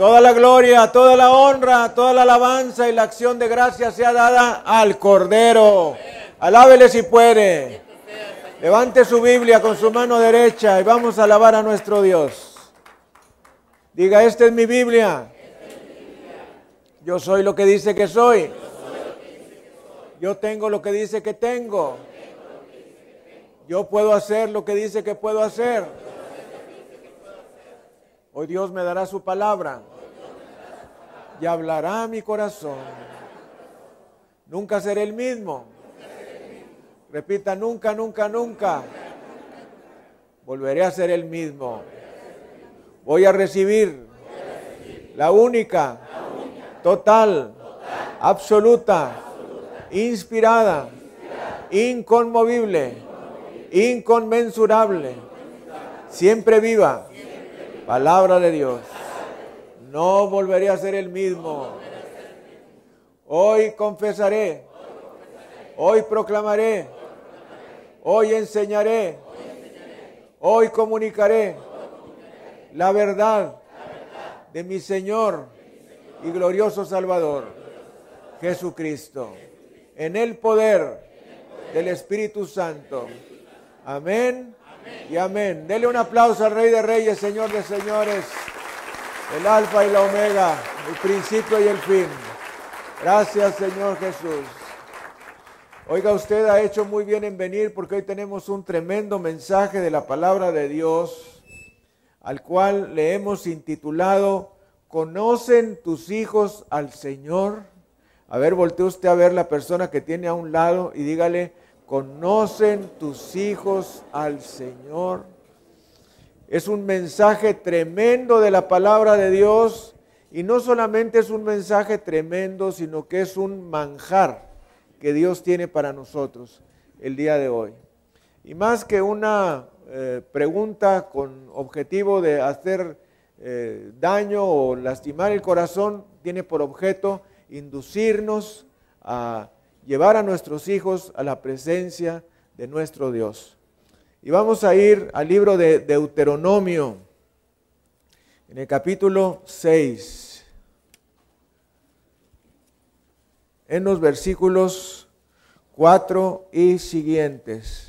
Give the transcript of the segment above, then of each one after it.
Toda la gloria, toda la honra, toda la alabanza y la acción de gracia sea dada al Cordero. Alábele si puede. Levante su Biblia con su mano derecha y vamos a alabar a nuestro Dios. Diga, esta es mi Biblia. Yo soy lo que dice que soy. Yo tengo lo que dice que tengo. Yo puedo hacer lo que dice que puedo hacer. Hoy Dios me dará su palabra y hablará a mi corazón. Nunca seré el mismo. Repita, nunca, nunca, nunca. Volveré a ser el mismo. Voy a recibir la única, total, absoluta, inspirada, inconmovible, inconmensurable, siempre viva palabra de Dios. No volveré a ser el mismo. Hoy confesaré, hoy proclamaré, hoy enseñaré, hoy comunicaré la verdad de mi Señor y glorioso Salvador, Jesucristo, en el poder del Espíritu Santo. Amén y amén. Dele un aplauso al Rey de Reyes, Señor de Señores, el Alfa y la Omega, el principio y el fin. Gracias, Señor Jesús. Oiga, usted ha hecho muy bien en venir porque hoy tenemos un tremendo mensaje de la palabra de Dios, al cual le hemos intitulado ¿Conocen tus hijos al Señor? A ver, voltee usted a ver la persona que tiene a un lado y dígale, ¿conocen tus hijos al Señor? Es un mensaje tremendo de la palabra de Dios y no solamente es un mensaje tremendo, sino que es un manjar que Dios tiene para nosotros el día de hoy. Y más que una pregunta con objetivo de hacer daño o lastimar el corazón, tiene por objeto inducirnos a llevar a nuestros hijos a la presencia de nuestro Dios. Y vamos a ir al libro de Deuteronomio, en el capítulo 6, en los versículos 4 y siguientes.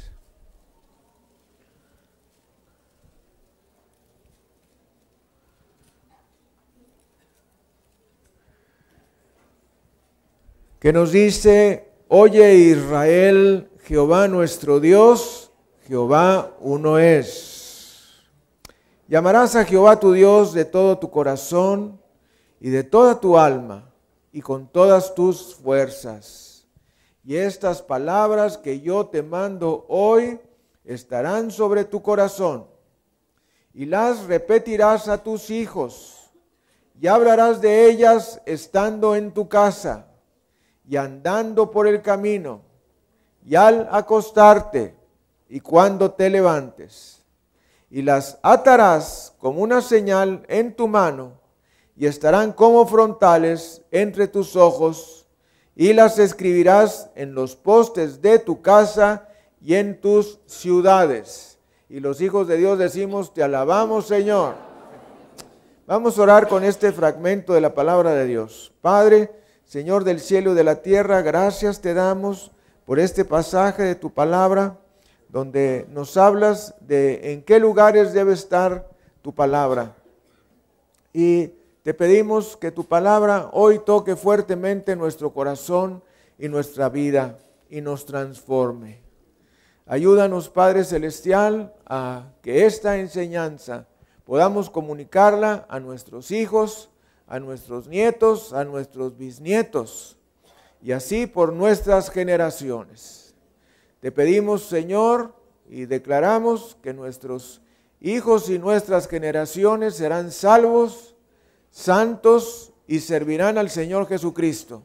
Que nos dice, oye Israel, Jehová nuestro Dios, Jehová uno es. Llamarás a Jehová tu Dios de todo tu corazón y de toda tu alma y con todas tus fuerzas. Y estas palabras que yo te mando hoy estarán sobre tu corazón y las repetirás a tus hijos y hablarás de ellas estando en tu casa y andando por el camino, y al acostarte, y cuando te levantes. Y las atarás como una señal en tu mano, y estarán como frontales entre tus ojos, y las escribirás en los postes de tu casa y en tus ciudades. Y los hijos de Dios decimos, te alabamos, Señor. Vamos a orar con este fragmento de la palabra de Dios. Padre, Señor del cielo y de la tierra, gracias te damos por este pasaje de tu palabra, donde nos hablas de en qué lugares debe estar tu palabra. Y te pedimos que tu palabra hoy toque fuertemente nuestro corazón y nuestra vida y nos transforme. Ayúdanos, Padre Celestial, a que esta enseñanza podamos comunicarla a nuestros hijos, a nuestros nietos, a nuestros bisnietos, y así por nuestras generaciones. Te pedimos, Señor, y declaramos que nuestros hijos y nuestras generaciones serán salvos, santos y servirán al Señor Jesucristo.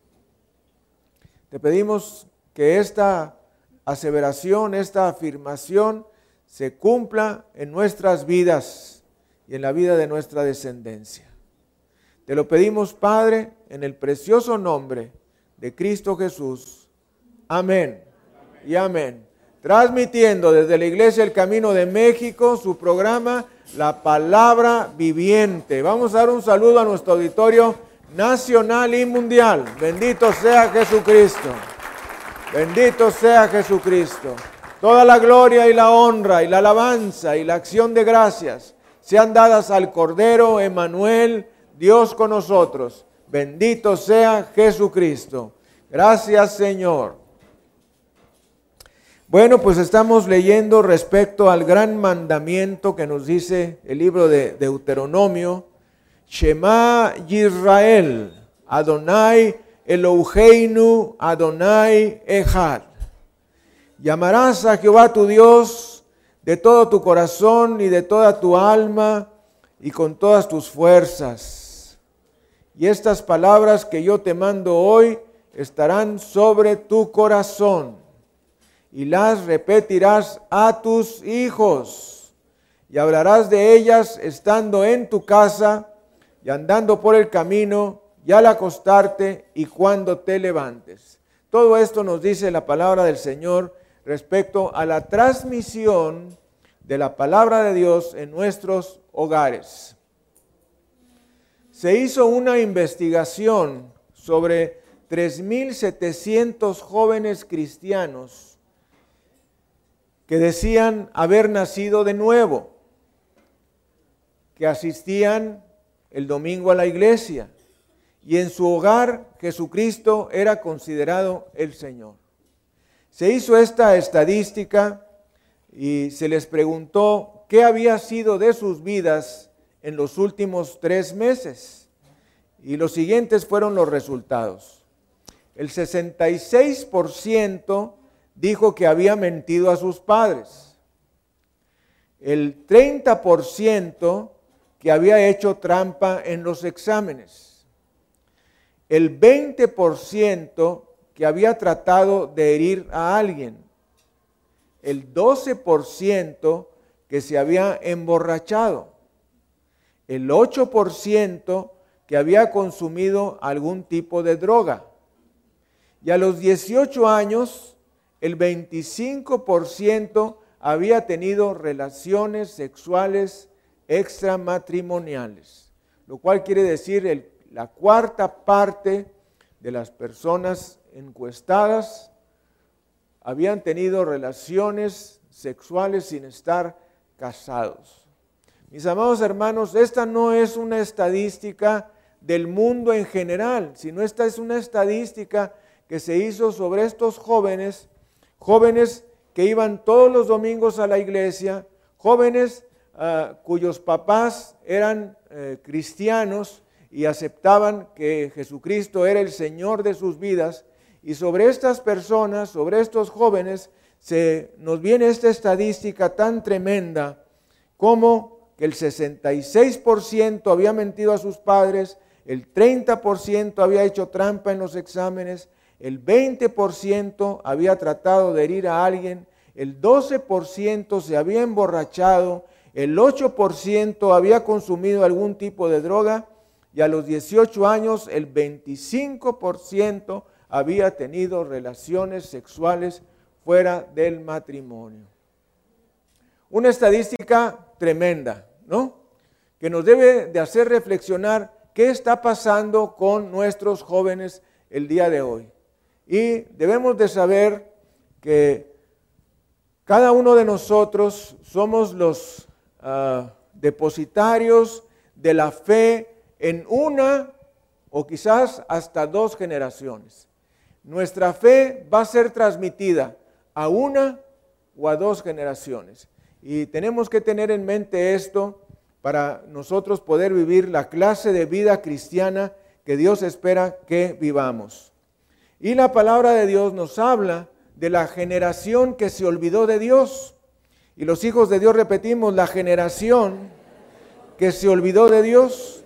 Te pedimos que esta aseveración, esta afirmación se cumpla en nuestras vidas y en la vida de nuestra descendencia. Te lo pedimos, Padre, en el precioso nombre de Cristo Jesús. Amén y amén. transmitiendo desde la Iglesia El Camino de México su programa La Palabra Viviente. Vamos a dar un saludo a nuestro auditorio nacional y mundial. Bendito sea Jesucristo. Bendito sea Jesucristo. Toda la gloria y la honra y la alabanza y la acción de gracias sean dadas al Cordero Emmanuel, Dios con nosotros. Bendito sea Jesucristo. Gracias, Señor. Bueno, pues estamos leyendo respecto al gran mandamiento que nos dice el libro de Deuteronomio. Shema Yisrael, Adonai Eloheinu, Adonai Echad. Llamarás a Jehová tu Dios de todo tu corazón y de toda tu alma y con todas tus fuerzas. Y estas palabras que yo te mando hoy estarán sobre tu corazón y las repetirás a tus hijos y hablarás de ellas estando en tu casa y andando por el camino y al acostarte y cuando te levantes. Todo esto nos dice la palabra del Señor respecto a la transmisión de la palabra de Dios en nuestros hogares. Se hizo una investigación sobre 3,700 jóvenes cristianos que decían haber nacido de nuevo, que asistían el domingo a la iglesia y en su hogar Jesucristo era considerado el Señor. Se hizo esta estadística y se les preguntó qué había sido de sus vidas en los últimos 3 meses. Y los siguientes fueron los resultados. El 66% dijo que había mentido a sus padres. El 30% que había hecho trampa en los exámenes. El 20% que había tratado de herir a alguien. El 12% que se había emborrachado. El 8% que había consumido algún tipo de droga. Y a los 18 años, el 25% había tenido relaciones sexuales extramatrimoniales, lo cual quiere decir la cuarta parte de las personas encuestadas habían tenido relaciones sexuales sin estar casados. Mis amados hermanos, esta no es una estadística del mundo en general, sino esta es una estadística que se hizo sobre estos jóvenes que iban todos los domingos a la iglesia, jóvenes cuyos papás eran cristianos y aceptaban que Jesucristo era el Señor de sus vidas. Y sobre estas personas, sobre estos jóvenes, nos viene esta estadística tan tremenda como que el 66% había mentido a sus padres, el 30% había hecho trampa en los exámenes, el 20% había tratado de herir a alguien, el 12% se había emborrachado, el 8% había consumido algún tipo de droga y a los 18 años el 25% había tenido relaciones sexuales fuera del matrimonio. Una estadística tremenda, ¿no? Que nos debe de hacer reflexionar qué está pasando con nuestros jóvenes el día de hoy. Y debemos de saber que cada uno de nosotros somos los depositarios de la fe en una o quizás hasta 2 generaciones. Nuestra fe va a ser transmitida a una o a 2 generaciones. Y tenemos que tener en mente esto para nosotros poder vivir la clase de vida cristiana que Dios espera que vivamos. Y la palabra de Dios nos habla de la generación que se olvidó de Dios. Y los hijos de Dios repetimos, la generación que se olvidó de Dios.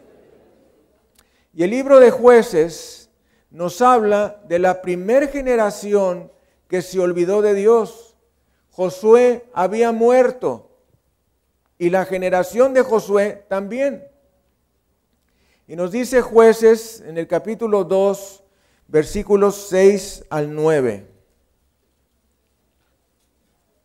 Y el libro de Jueces nos habla de la primer generación que se olvidó de Dios. Josué había muerto y la generación de Josué también. Y nos dice Jueces en el capítulo 2, versículos 6 al 9.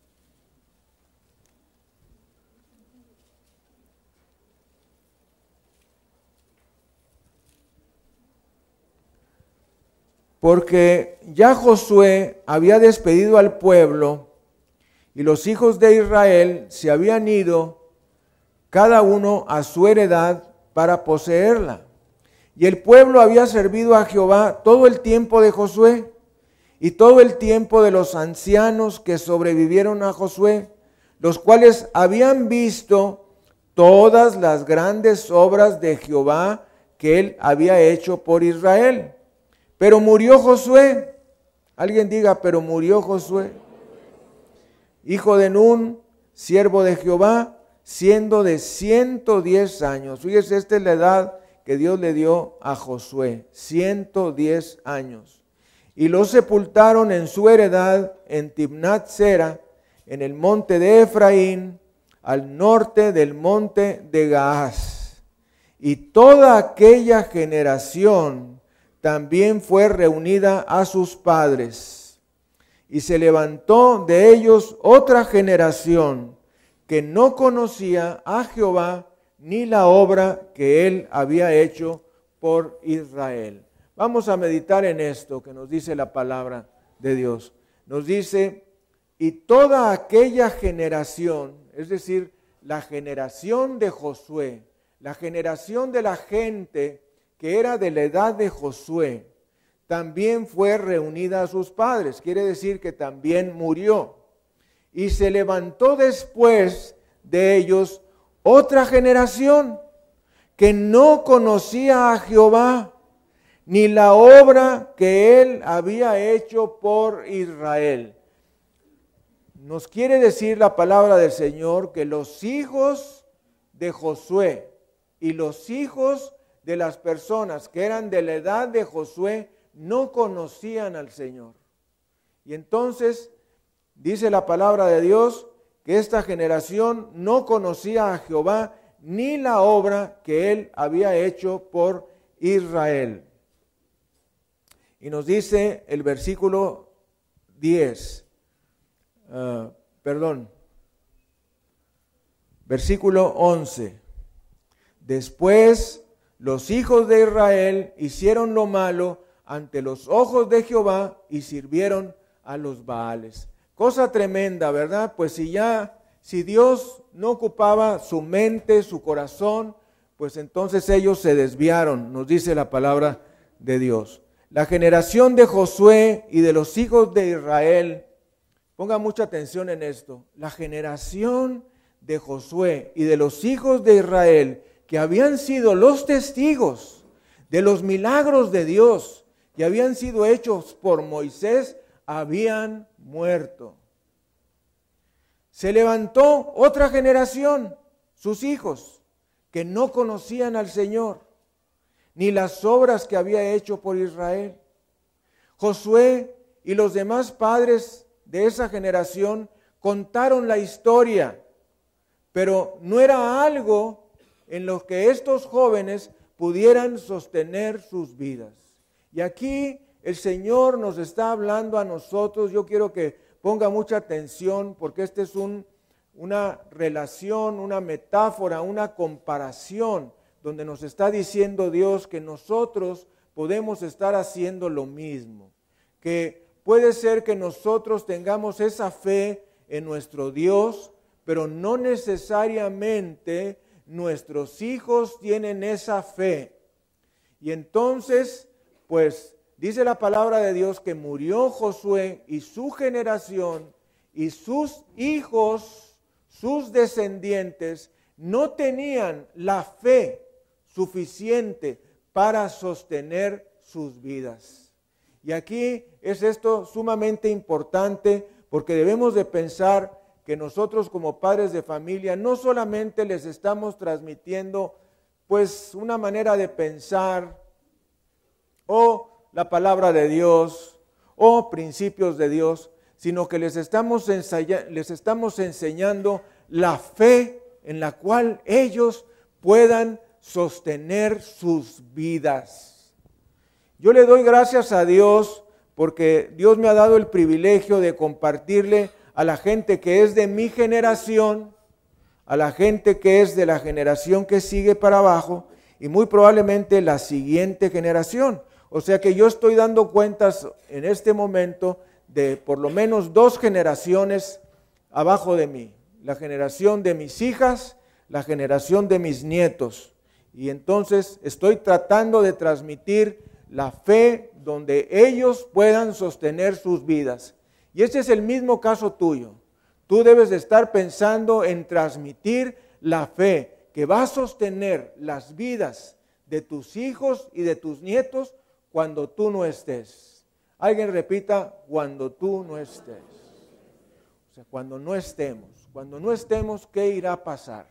porque ya Josué había despedido al pueblo y los hijos de Israel se habían ido cada uno a su heredad para poseerla. Y el pueblo había servido a Jehová todo el tiempo de Josué y todo el tiempo de los ancianos que sobrevivieron a Josué, los cuales habían visto todas las grandes obras de Jehová que él había hecho por Israel. Pero murió Josué. Alguien diga, pero murió Josué, hijo de Nun, siervo de Jehová, siendo de 110 años. Fíjese, esta es la edad que Dios le dio a Josué, 110 años. Y lo sepultaron en su heredad en Timnat Sera, en el monte de Efraín, al norte del monte de Gaas. Y toda aquella generación también fue reunida a sus padres. Y se levantó de ellos otra generación que no conocía a Jehová ni la obra que él había hecho por Israel. Vamos a meditar en esto que nos dice la palabra de Dios. Nos dice, y toda aquella generación, es decir, la generación de Josué, la generación de la gente que era de la edad de Josué, también fue reunida a sus padres. Quiere decir que también murió. Y se levantó después de ellos otra generación que no conocía a Jehová ni la obra que él había hecho por Israel. Nos quiere decir la palabra del Señor que los hijos de Josué y los hijos de las personas que eran de la edad de Josué no conocían al Señor. Y entonces dice la palabra de Dios que esta generación no conocía a Jehová ni la obra que él había hecho por Israel. Y nos dice el versículo 10, versículo 11. Después los hijos de Israel hicieron lo malo ante los ojos de Jehová y sirvieron a los Baales. Cosa tremenda, ¿verdad? Pues si Dios no ocupaba su mente, su corazón, pues entonces ellos se desviaron, nos dice la palabra de Dios. La generación de Josué y de los hijos de Israel, ponga mucha atención en esto, la generación de Josué y de los hijos de Israel, que habían sido los testigos de los milagros de Dios y habían sido hechos por Moisés, habían muerto. Se levantó otra generación, sus hijos, que no conocían al Señor, ni las obras que había hecho por Israel. Josué y los demás padres de esa generación contaron la historia, pero no era algo en lo que estos jóvenes pudieran sostener sus vidas. Y aquí el Señor nos está hablando a nosotros. Yo quiero que ponga mucha atención porque esta es una relación, una metáfora, una comparación donde nos está diciendo Dios que nosotros podemos estar haciendo lo mismo, que puede ser que nosotros tengamos esa fe en nuestro Dios, pero no necesariamente nuestros hijos tienen esa fe. Y entonces, pues, dice la palabra de Dios que murió Josué y su generación y sus hijos, sus descendientes, no tenían la fe suficiente para sostener sus vidas. Y aquí es esto sumamente importante porque debemos de pensar que nosotros como padres de familia no solamente les estamos transmitiendo pues una manera de pensar o la palabra de Dios o principios de Dios, sino que les estamos enseñando la fe en la cual ellos puedan sostener sus vidas. Yo le doy gracias a Dios porque Dios me ha dado el privilegio de compartirle a la gente que es de mi generación, a la gente que es de la generación que sigue para abajo y muy probablemente la siguiente generación. O sea que yo estoy dando cuentas en este momento de por lo menos 2 generaciones abajo de mí. La generación de mis hijas, la generación de mis nietos. Y entonces estoy tratando de transmitir la fe donde ellos puedan sostener sus vidas. Y ese es el mismo caso tuyo. Tú debes de estar pensando en transmitir la fe que va a sostener las vidas de tus hijos y de tus nietos cuando tú no estés. Alguien repita, cuando tú no estés. O sea, cuando no estemos. Cuando no estemos, ¿qué irá a pasar?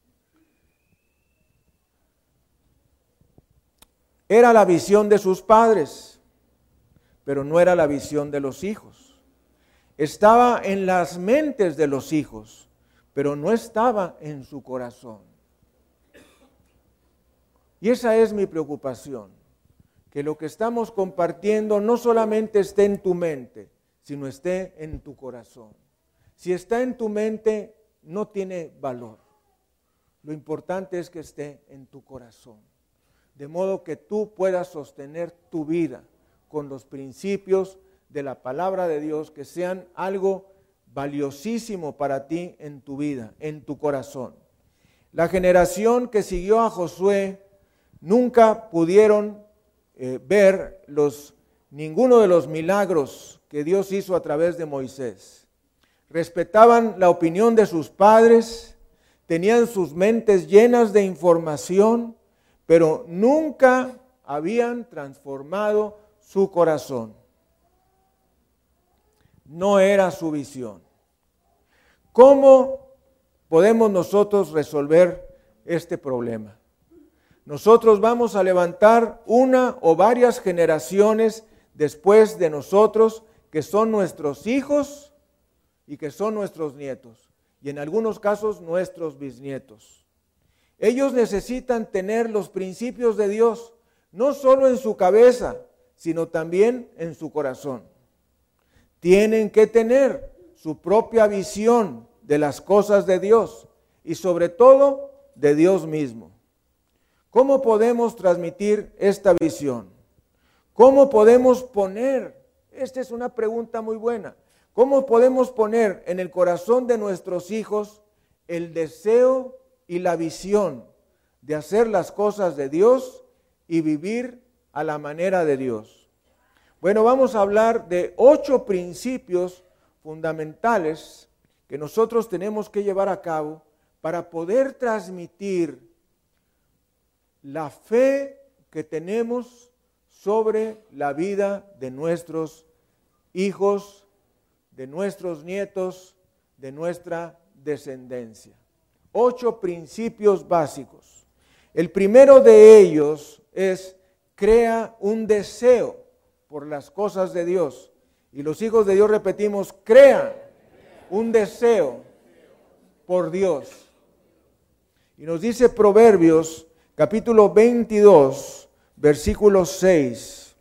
Era la visión de sus padres, pero no era la visión de los hijos. Estaba en las mentes de los hijos, pero no estaba en su corazón. Y esa es mi preocupación, que lo que estamos compartiendo no solamente esté en tu mente, sino esté en tu corazón. Si está en tu mente, no tiene valor. Lo importante es que esté en tu corazón, de modo que tú puedas sostener tu vida con los principios de la palabra de Dios, que sean algo valiosísimo para ti en tu vida, en tu corazón. La generación que siguió a Josué nunca pudieron ver ninguno de los milagros que Dios hizo a través de Moisés. Respetaban la opinión de sus padres, tenían sus mentes llenas de información, pero nunca habían transformado su corazón. No era su visión. ¿Cómo podemos nosotros resolver este problema? Nosotros vamos a levantar una o varias generaciones después de nosotros que son nuestros hijos y que son nuestros nietos, y en algunos casos nuestros bisnietos. Ellos necesitan tener los principios de Dios, no solo en su cabeza, sino también en su corazón. Tienen que tener su propia visión de las cosas de Dios y sobre todo de Dios mismo. ¿Cómo podemos transmitir esta visión? ¿Cómo podemos poner? Esta es una pregunta muy buena. ¿Cómo podemos poner en el corazón de nuestros hijos el deseo y la visión de hacer las cosas de Dios y vivir a la manera de Dios? Bueno, vamos a hablar de 8 principios fundamentales que nosotros tenemos que llevar a cabo para poder transmitir la fe que tenemos sobre la vida de nuestros hijos, de nuestros nietos, de nuestra descendencia. 8 principios básicos. El primero de ellos es: crea un deseo por las cosas de Dios. Y los hijos de Dios repetimos: crea un deseo por Dios. Y nos dice Proverbios capítulo 22, versículo 6.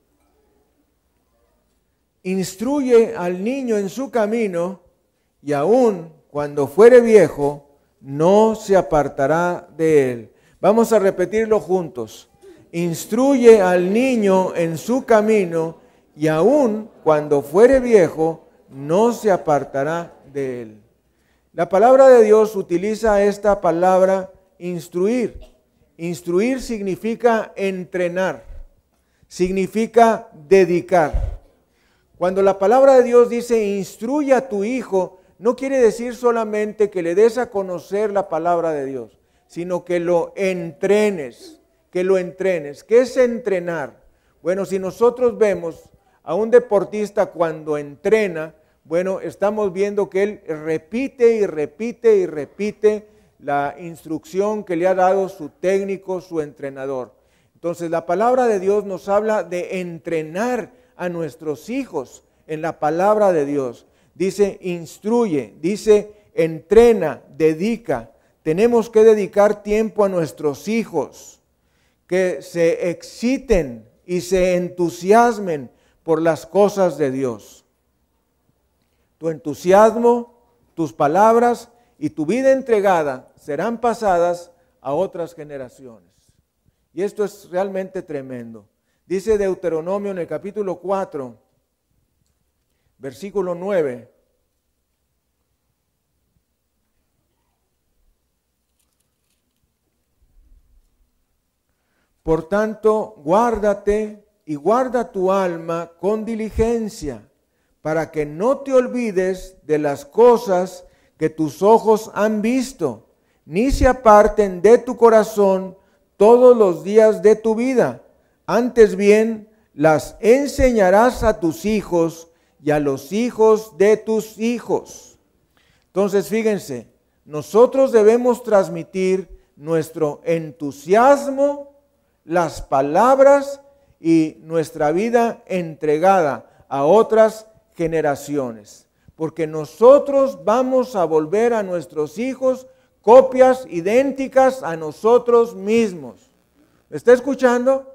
Instruye al niño en su camino, y aun cuando fuere viejo, no se apartará de él. Vamos a repetirlo juntos. Instruye al niño en su camino, y aun cuando fuere viejo, no se apartará de él. La palabra de Dios utiliza esta palabra instruir. Instruir significa entrenar, significa dedicar. Cuando la palabra de Dios dice instruye a tu hijo, no quiere decir solamente que le des a conocer la palabra de Dios, sino que lo entrenes, que lo entrenes. ¿Qué es entrenar? Bueno, si nosotros vemos a un deportista cuando entrena, bueno, estamos viendo que él repite y repite y repite la instrucción que le ha dado su técnico, su entrenador. Entonces, la palabra de Dios nos habla de entrenar a nuestros hijos en la palabra de Dios. Dice instruye, dice entrena, dedica. Tenemos que dedicar tiempo a nuestros hijos, que se exciten y se entusiasmen por las cosas de Dios. Tu entusiasmo, tus palabras y tu vida entregada serán pasadas a otras generaciones. Y esto es realmente tremendo. Dice Deuteronomio en el capítulo 4, versículo 9. Por tanto, guárdate y guarda tu alma con diligencia, para que no te olvides de las cosas que tus ojos han visto, ni se aparten de tu corazón todos los días de tu vida. Antes bien, las enseñarás a tus hijos y a los hijos de tus hijos. Entonces, fíjense, nosotros debemos transmitir nuestro entusiasmo, las palabras y nuestra vida entregada a otras generaciones, porque nosotros vamos a volver a nuestros hijos copias idénticas a nosotros mismos. ¿Me está escuchando?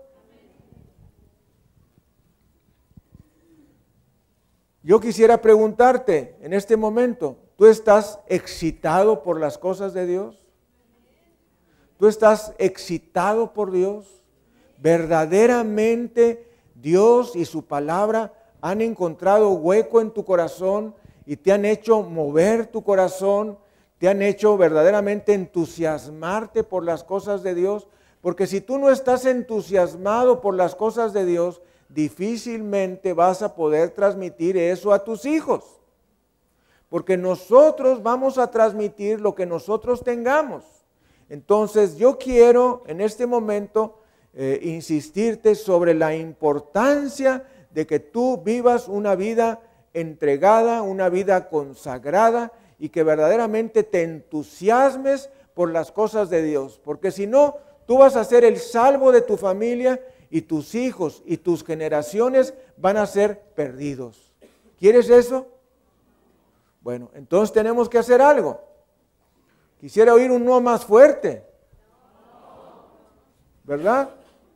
Yo quisiera preguntarte en este momento, ¿tú estás excitado por las cosas de Dios? ¿Tú estás excitado por Dios? ¿Verdaderamente Dios y su palabra han encontrado hueco en tu corazón y te han hecho mover tu corazón? ¿Te han hecho verdaderamente entusiasmarte por las cosas de Dios? Porque si tú no estás entusiasmado por las cosas de Dios, difícilmente vas a poder transmitir eso a tus hijos. Porque nosotros vamos a transmitir lo que nosotros tengamos. Entonces yo quiero en este momento insistirte sobre la importancia de que tú vivas una vida entregada, una vida consagrada y que verdaderamente te entusiasmes por las cosas de Dios. Porque si no, tú vas a ser el salvo de tu familia y tus hijos y tus generaciones van a ser perdidos. ¿Quieres eso? Bueno, entonces tenemos que hacer algo. Quisiera oír un no más fuerte. ¿Verdad?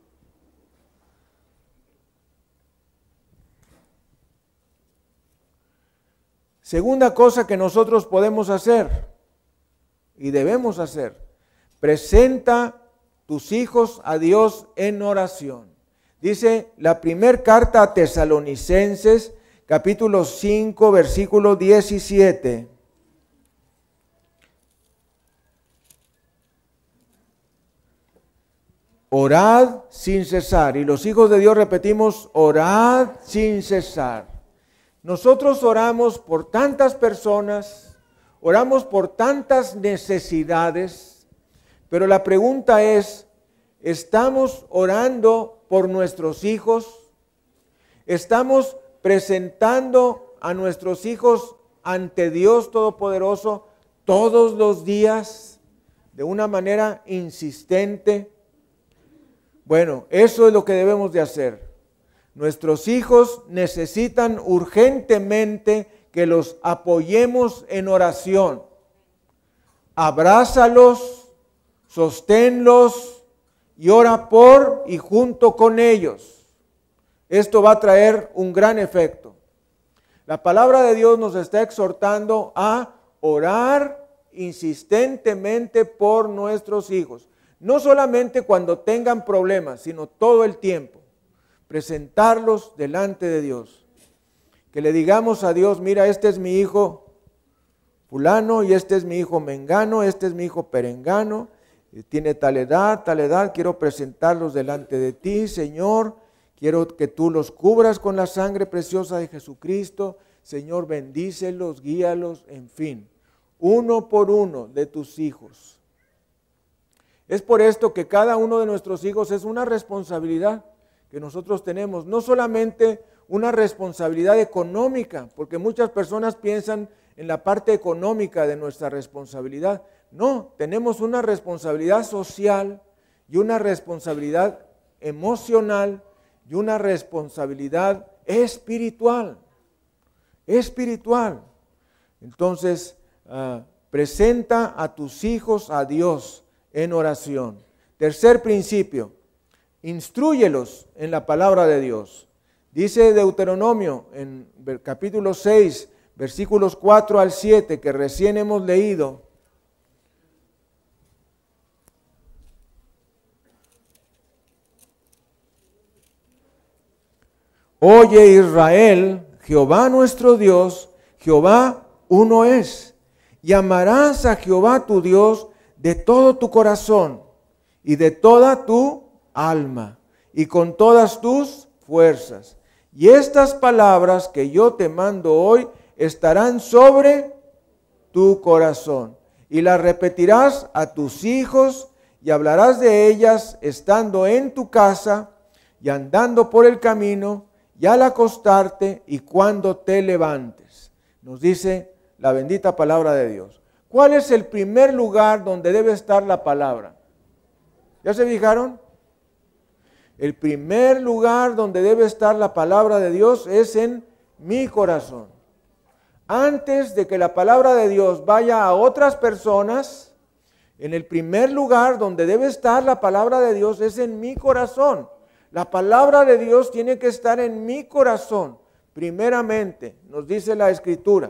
Segunda cosa que nosotros podemos hacer y debemos hacer, presenta tus hijos a Dios en oración. Dice la primera carta a Tesalonicenses, capítulo 5, versículo 17. Orad sin cesar. Y los hijos de Dios repetimos, orad sin cesar. Nosotros oramos por tantas personas, oramos por tantas necesidades, pero la pregunta es, ¿estamos orando por nuestros hijos? ¿Estamos presentando a nuestros hijos ante Dios Todopoderoso todos los días de una manera insistente? Bueno, eso es lo que debemos de hacer. Nuestros hijos necesitan urgentemente que los apoyemos en oración. Abrázalos, sosténlos y ora por y junto con ellos. Esto va a traer un gran efecto. La palabra de Dios nos está exhortando a orar insistentemente por nuestros hijos. No solamente cuando tengan problemas, sino todo el tiempo. Presentarlos delante de Dios. Que le digamos a Dios, mira, este es mi hijo fulano y este es mi hijo mengano, este es mi hijo perengano, tiene tal edad, quiero presentarlos delante de ti, Señor. Quiero que tú los cubras con la sangre preciosa de Jesucristo. Señor, bendícelos, guíalos, en fin. Uno por uno de tus hijos. Es por esto que cada uno de nuestros hijos es una responsabilidad que nosotros tenemos. No solamente una responsabilidad económica, porque muchas personas piensan en la parte económica de nuestra responsabilidad. No, tenemos una responsabilidad social y una responsabilidad emocional y una responsabilidad espiritual. Espiritual. Entonces, presenta a tus hijos a Dios en oración. Tercer principio, instrúyelos en la palabra de Dios. Dice Deuteronomio en capítulo 6, versículos 4 al 7, que recién hemos leído. Oye Israel, Jehová nuestro Dios, Jehová uno es. Y amarás a Jehová tu Dios de todo tu corazón y de toda tu alma y con todas tus fuerzas. Y estas palabras que yo te mando hoy estarán sobre tu corazón. Y las repetirás a tus hijos y hablarás de ellas estando en tu casa y andando por el camino y al acostarte y cuando te levantes. Nos dice la bendita palabra de Dios. ¿Cuál es el primer lugar donde debe estar la palabra? ¿Ya se fijaron? El primer lugar donde debe estar la palabra de Dios es en mi corazón. Antes de que la palabra de Dios vaya a otras personas, en el primer lugar donde debe estar la palabra de Dios es en mi corazón. La palabra de Dios tiene que estar en mi corazón. Primeramente, nos dice la Escritura.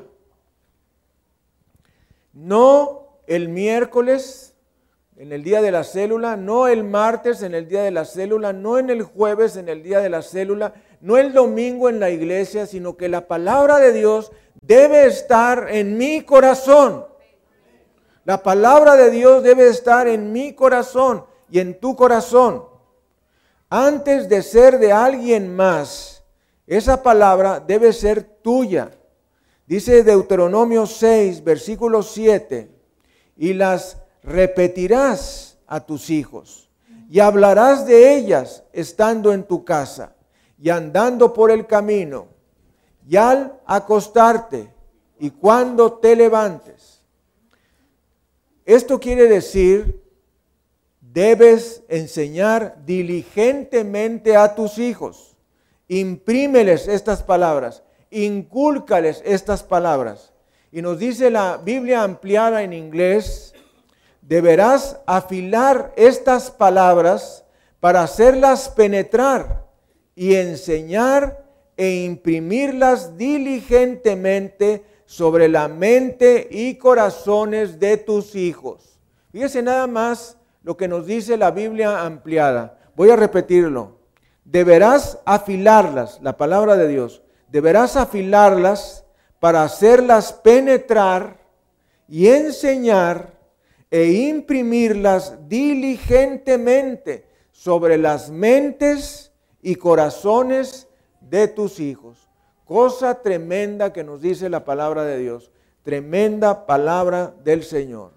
No el miércoles en el día de la célula, no el martes en el día de la célula, no en el jueves en el día de la célula, no el domingo en la iglesia, sino que la palabra de Dios debe estar en mi corazón. La palabra de Dios debe estar en mi corazón y en tu corazón. Antes de ser de alguien más, esa palabra debe ser tuya. Dice Deuteronomio 6, versículo 7, y las repetirás a tus hijos y hablarás de ellas estando en tu casa y andando por el camino y al acostarte y cuando te levantes. Esto quiere decir, debes enseñar diligentemente a tus hijos. Imprímeles estas palabras. Incúlcales estas palabras. Y nos dice la Biblia ampliada en inglés, deberás afilar estas palabras para hacerlas penetrar y enseñar e imprimirlas diligentemente sobre la mente y corazones de tus hijos. Fíjese nada más lo que nos dice la Biblia ampliada. Voy a repetirlo. Deberás afilarlas, la palabra de Dios. Deberás afilarlas para hacerlas penetrar y enseñar e imprimirlas diligentemente sobre las mentes y corazones de tus hijos. Cosa tremenda que nos dice la palabra de Dios. Tremenda palabra del Señor.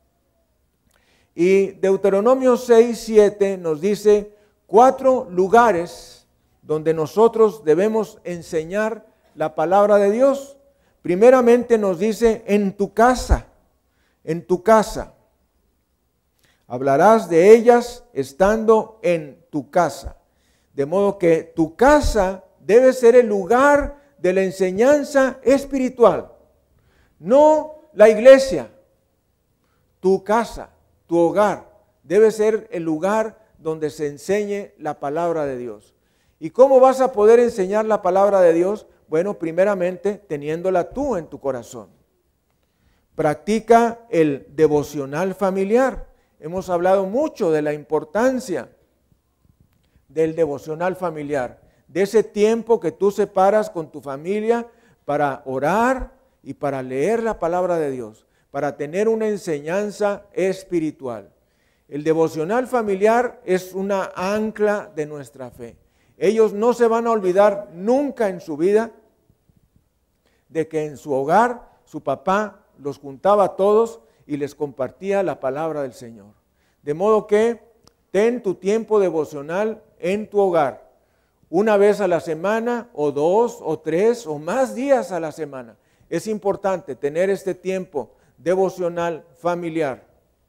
Y Deuteronomio 6, 7 nos dice 4 lugares donde nosotros debemos enseñar la palabra de Dios. Primeramente nos dice en tu casa, en tu casa. Hablarás de ellas estando en tu casa. De modo que tu casa debe ser el lugar de la enseñanza espiritual, no la iglesia. Tu casa, tu hogar, debe ser el lugar donde se enseñe la palabra de Dios. ¿Y cómo vas a poder enseñar la palabra de Dios? Bueno, primeramente teniéndola tú en tu corazón. Practica el devocional familiar. Hemos hablado mucho de la importancia del devocional familiar, de ese tiempo que tú separas con tu familia para orar y para leer la palabra de Dios, para tener una enseñanza espiritual. El devocional familiar es una ancla de nuestra fe. Ellos no se van a olvidar nunca en su vida de que en su hogar su papá los juntaba a todos y les compartía la palabra del Señor. De modo que ten tu tiempo devocional en tu hogar, una vez a la semana, o 2, o 3, o más días a la semana. Es importante tener este tiempo devocional familiar.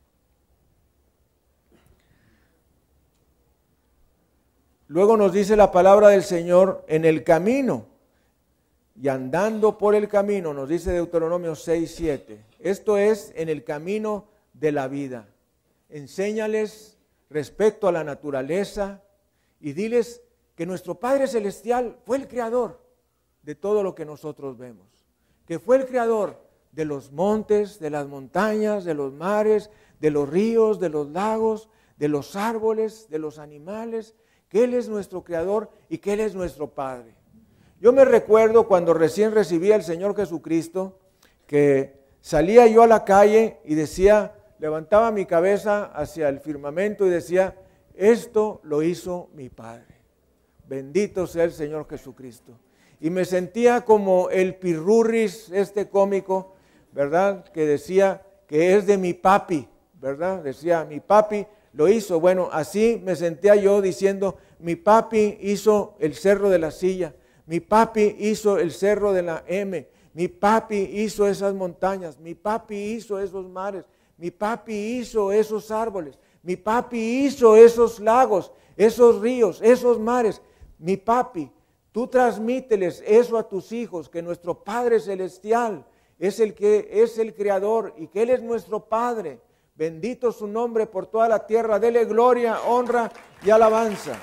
Luego nos dice la palabra del Señor en el camino y andando por el camino, nos dice Deuteronomio 6, 7. Esto es en el camino de la vida. Enséñales respecto a la naturaleza y diles que nuestro Padre Celestial fue el creador de todo lo que nosotros vemos. Que fue el creador de los montes, de las montañas, de los mares, de los ríos, de los lagos, de los árboles, de los animales, que Él es nuestro creador y que Él es nuestro Padre. Yo me recuerdo cuando recién recibí al Señor Jesucristo, que salía yo a la calle y decía, levantaba mi cabeza hacia el firmamento y decía, esto lo hizo mi Padre. Bendito sea el Señor Jesucristo. Y me sentía como el Pirurris, este cómico, ¿verdad? Que decía que es de mi papi, ¿verdad? Decía, mi papi lo hizo. Bueno, así me sentía yo diciendo, mi papi hizo el Cerro de la Silla, mi papi hizo el Cerro de la M, mi papi hizo esas montañas, mi papi hizo esos mares, mi papi hizo esos árboles, mi papi hizo esos lagos, esos ríos, esos mares. Mi papi, tú transmíteles eso a tus hijos, que nuestro Padre Celestial es el que es el Creador y que Él es nuestro Padre. Bendito su nombre por toda la tierra. Dele gloria, honra y alabanza.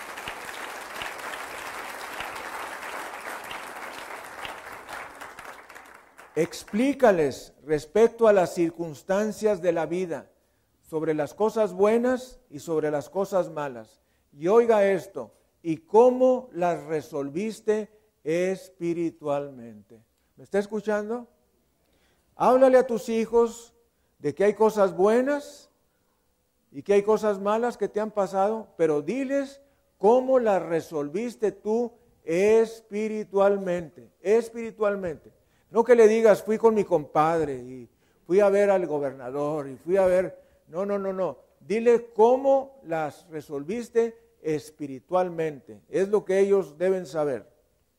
Explícales respecto a las circunstancias de la vida, sobre las cosas buenas y sobre las cosas malas. Y oiga esto, y cómo las resolviste espiritualmente. ¿Me está escuchando? Háblale a tus hijos de que hay cosas buenas y que hay cosas malas que te han pasado, pero diles cómo las resolviste tú espiritualmente, espiritualmente. No que le digas, fui con mi compadre y fui a ver al gobernador y fui a ver, no. Dile cómo las resolviste espiritualmente. Es lo que ellos deben saber.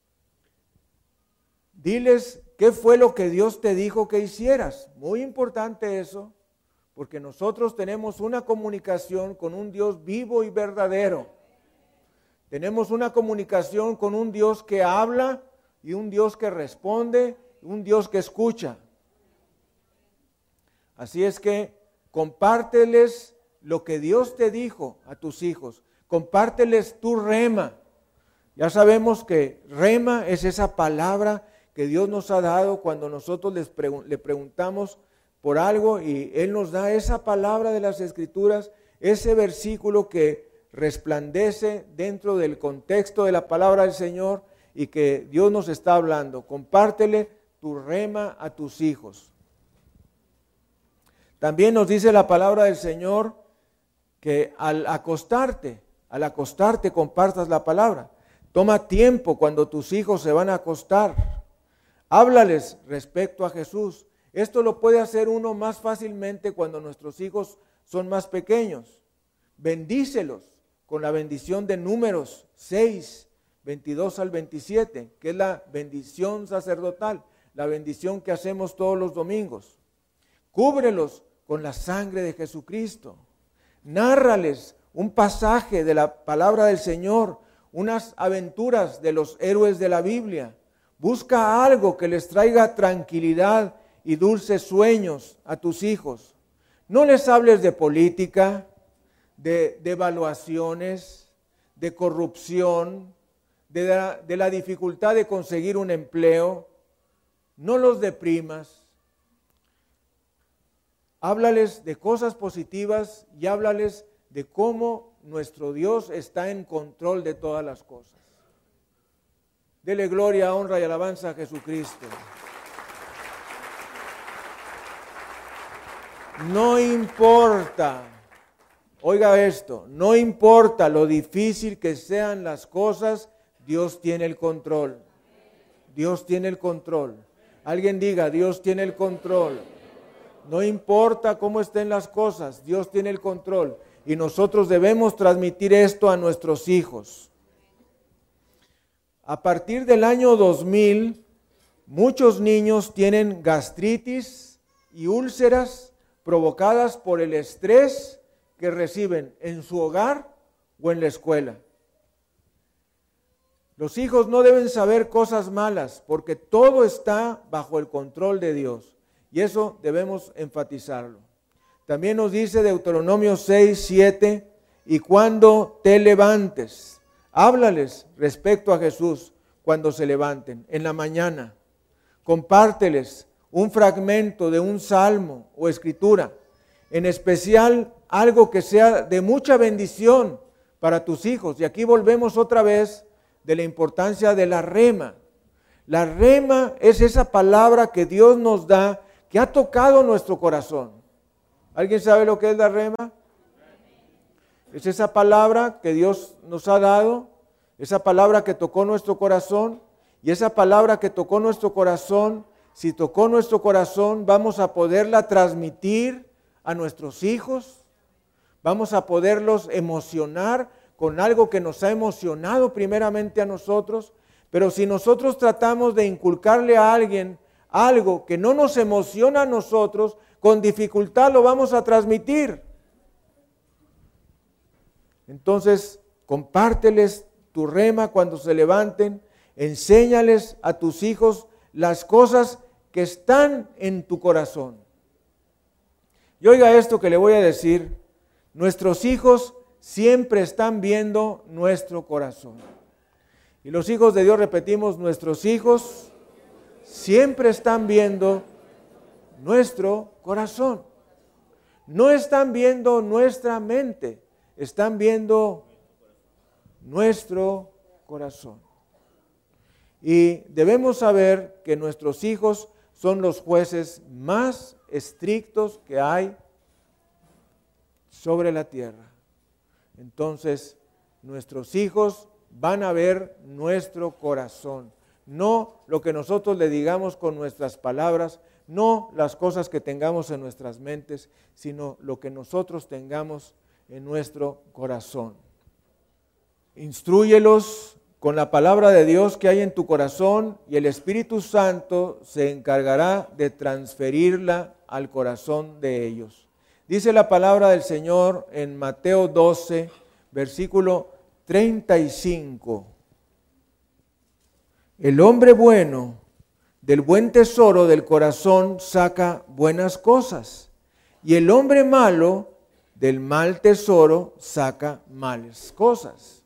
Diles qué fue lo que Dios te dijo que hicieras. Muy importante eso, porque nosotros tenemos una comunicación con un Dios vivo y verdadero. Tenemos una comunicación con un Dios que habla y un Dios que responde, un Dios que escucha. Así es que compárteles lo que Dios te dijo a tus hijos. Compárteles tu rema. Ya sabemos que rema es esa palabra que Dios nos ha dado cuando nosotros le preguntamos por algo y Él nos da esa palabra de las Escrituras, ese versículo que resplandece dentro del contexto de la palabra del Señor y que Dios nos está hablando. Compártele tu rema a tus hijos. También nos dice la palabra del Señor que al acostarte compartas la palabra. Toma tiempo cuando tus hijos se van a acostar. Háblales respecto a Jesús. Esto lo puede hacer uno más fácilmente cuando nuestros hijos son más pequeños. Bendícelos con la bendición de Números 6, 22 al 27, que es la bendición sacerdotal, la bendición que hacemos todos los domingos. Cúbrelos con la sangre de Jesucristo. Nárrales un pasaje de la palabra del Señor, unas aventuras de los héroes de la Biblia. Busca algo que les traiga tranquilidad y dulces sueños a tus hijos. No les hables de política, de evaluaciones, de corrupción, de la dificultad de conseguir un empleo. No los deprimas. Háblales de cosas positivas y háblales de cómo nuestro Dios está en control de todas las cosas. Dele gloria, honra y alabanza a Jesucristo. No importa, oiga esto, no importa lo difícil que sean las cosas, Dios tiene el control. Dios tiene el control. Alguien diga, Dios tiene el control. No importa cómo estén las cosas, Dios tiene el control. Y nosotros debemos transmitir esto a nuestros hijos. A partir del año 2000, muchos niños tienen gastritis y úlceras provocadas por el estrés que reciben en su hogar o en la escuela. Los hijos no deben saber cosas malas porque todo está bajo el control de Dios. Y eso debemos enfatizarlo. También nos dice Deuteronomio 6, 7, y cuando te levantes, háblales respecto a Jesús cuando se levanten, en la mañana. Compárteles un fragmento de un salmo o escritura, en especial algo que sea de mucha bendición para tus hijos. Y aquí volvemos otra vez de la importancia de la rema, La rema es esa palabra que Dios nos da, que ha tocado nuestro corazón. ¿Alguien sabe lo que es la rema? Es esa palabra que Dios nos ha dado, esa palabra que tocó nuestro corazón, y esa palabra que tocó nuestro corazón, si tocó nuestro corazón, vamos a poderla transmitir a nuestros hijos, vamos a poderlos emocionar con algo que nos ha emocionado primeramente a nosotros, pero si nosotros tratamos de inculcarle a alguien algo que no nos emociona a nosotros, con dificultad lo vamos a transmitir. Entonces, compárteles tu rema cuando se levanten, enséñales a tus hijos las cosas que están en tu corazón. Y oiga esto que le voy a decir, nuestros hijos siempre están viendo nuestro corazón. Y los hijos de Dios, repetimos, nuestros hijos siempre están viendo nuestro corazón. No están viendo nuestra mente, están viendo nuestro corazón. Y debemos saber que nuestros hijos son los jueces más estrictos que hay sobre la tierra. Entonces, nuestros hijos van a ver nuestro corazón, no lo que nosotros le digamos con nuestras palabras, no las cosas que tengamos en nuestras mentes, sino lo que nosotros tengamos en nuestro corazón. Instrúyelos con la palabra de Dios que hay en tu corazón y el Espíritu Santo se encargará de transferirla al corazón de ellos. Dice la palabra del Señor en Mateo 12, versículo 35. El hombre bueno del buen tesoro del corazón saca buenas cosas, y el hombre malo del mal tesoro saca malas cosas.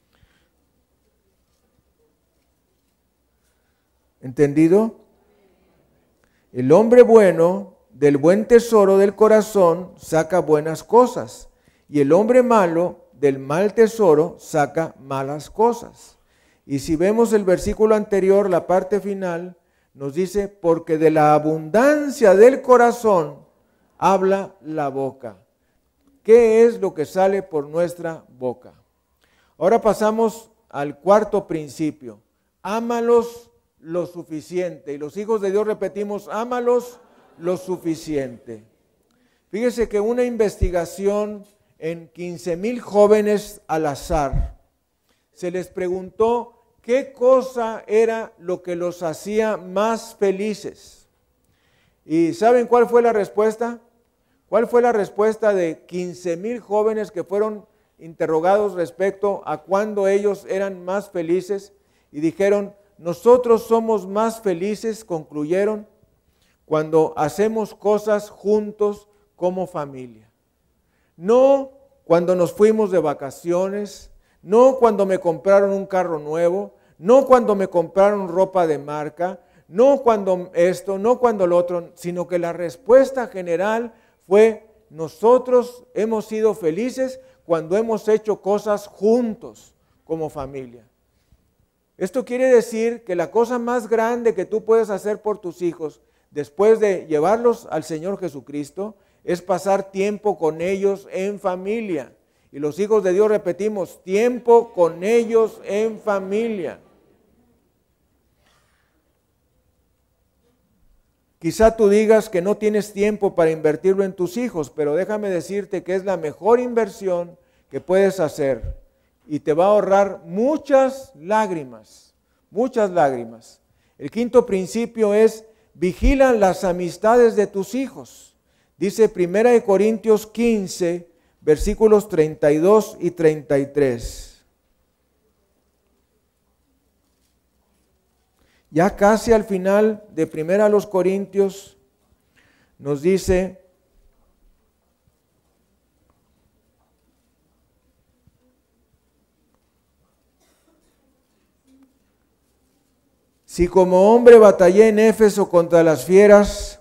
¿Entendido? El hombre bueno del buen tesoro del corazón saca buenas cosas, y el hombre malo del mal tesoro saca malas cosas. Y si vemos el versículo anterior, la parte final, nos dice, porque de la abundancia del corazón habla la boca. ¿Qué es lo que sale por nuestra boca? Ahora pasamos al cuarto principio. Ámalos lo suficiente. Y los hijos de Dios repetimos, ámalos lo suficiente. Fíjese que una investigación en 15,000 jóvenes al azar, se les preguntó qué cosa era lo que los hacía más felices. ¿Y saben cuál fue la respuesta? ¿Cuál fue la respuesta de 15,000 jóvenes que fueron interrogados respecto a cuándo ellos eran más felices? Y dijeron, nosotros somos más felices, concluyeron, cuando hacemos cosas juntos como familia. No cuando nos fuimos de vacaciones, no cuando me compraron un carro nuevo, no cuando me compraron ropa de marca, no cuando esto, no cuando lo otro, sino que la respuesta general fue, nosotros hemos sido felices cuando hemos hecho cosas juntos como familia. Esto quiere decir que la cosa más grande que tú puedes hacer por tus hijos, después de llevarlos al Señor Jesucristo, es pasar tiempo con ellos en familia. Y los hijos de Dios repetimos, tiempo con ellos en familia. Quizá tú digas que no tienes tiempo para invertirlo en tus hijos, pero déjame decirte que es la mejor inversión que puedes hacer y te va a ahorrar muchas lágrimas, muchas lágrimas. El quinto principio es, vigila las amistades de tus hijos. Dice 1 Corintios 15, versículos 32 y 33. Ya casi al final de 1 Corintios nos dice, si como hombre batallé en Éfeso contra las fieras,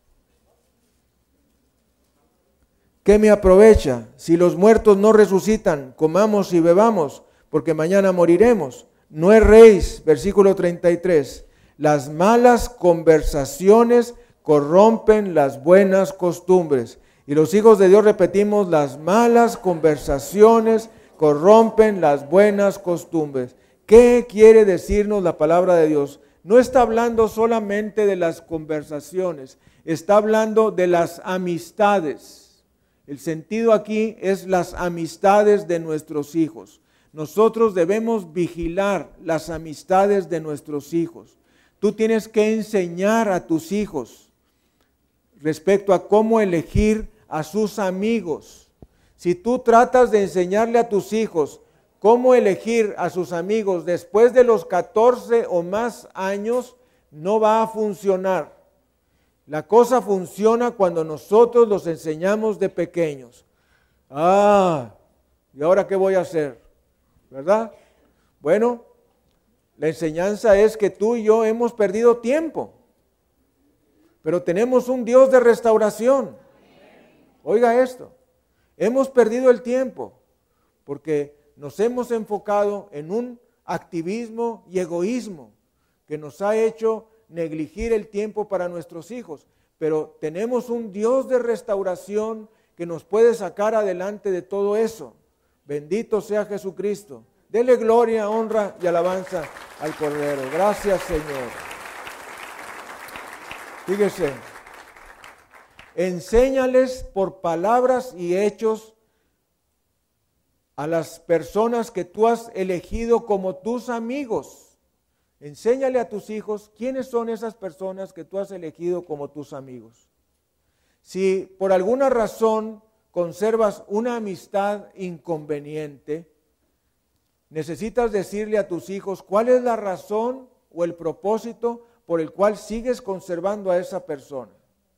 ¿qué me aprovecha? Si los muertos no resucitan, comamos y bebamos, porque mañana moriremos. No erréis, versículo 33. Las malas conversaciones corrompen las buenas costumbres. Y los hijos de Dios repetimos, las malas conversaciones corrompen las buenas costumbres. ¿Qué quiere decirnos la palabra de Dios? No está hablando solamente de las conversaciones, está hablando de las amistades. El sentido aquí es las amistades de nuestros hijos. Nosotros debemos vigilar las amistades de nuestros hijos. Tú tienes que enseñar a tus hijos respecto a cómo elegir a sus amigos. Si tú tratas de enseñarle a tus hijos cómo elegir a sus amigos después de los 14 o más años, no va a funcionar. La cosa funciona cuando nosotros los enseñamos de pequeños. ¿Y ahora qué voy a hacer? ¿Verdad? Bueno, la enseñanza es que tú y yo hemos perdido tiempo, pero tenemos un Dios de restauración. Oiga esto, hemos perdido el tiempo porque nos hemos enfocado en un activismo y egoísmo que nos ha hecho negligir el tiempo para nuestros hijos, pero tenemos un Dios de restauración que nos puede sacar adelante de todo eso. Bendito sea Jesucristo. Dele gloria, honra y alabanza al Cordero. Gracias, Señor. Fíjese, enséñales por palabras y hechos a las personas que tú has elegido como tus amigos. Enséñale a tus hijos quiénes son esas personas que tú has elegido como tus amigos. Si por alguna razón conservas una amistad inconveniente, necesitas decirle a tus hijos cuál es la razón o el propósito por el cual sigues conservando a esa persona.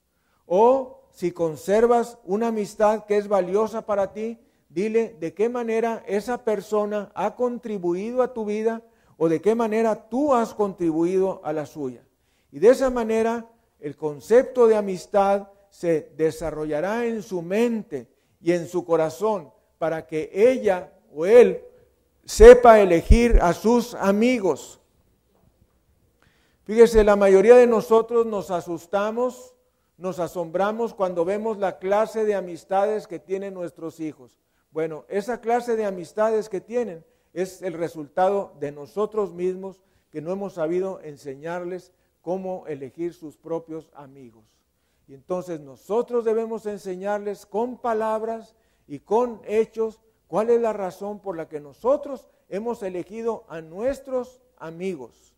O si conservas una amistad que es valiosa para ti, dile de qué manera esa persona ha contribuido a tu vida o de qué manera tú has contribuido a la suya. Y de esa manera el concepto de amistad se desarrollará en su mente y en su corazón para que ella o él sepa elegir a sus amigos. Fíjese, la mayoría de nosotros nos asustamos, nos asombramos cuando vemos la clase de amistades que tienen nuestros hijos. Bueno, esa clase de amistades que tienen es el resultado de nosotros mismos que no hemos sabido enseñarles cómo elegir sus propios amigos. Y entonces nosotros debemos enseñarles con palabras y con hechos cuál es la razón por la que nosotros hemos elegido a nuestros amigos.